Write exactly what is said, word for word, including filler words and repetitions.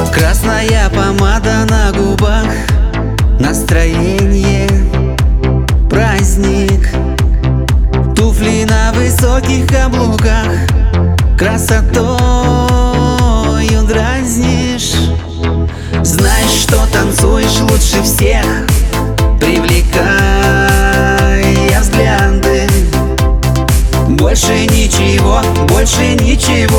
Красная помада на губах, настроение, праздник. Туфли на высоких каблуках, красотою дразнишь. Знаешь, что танцуешь лучше всех, привлекая взгляды. Больше ничего, больше ничего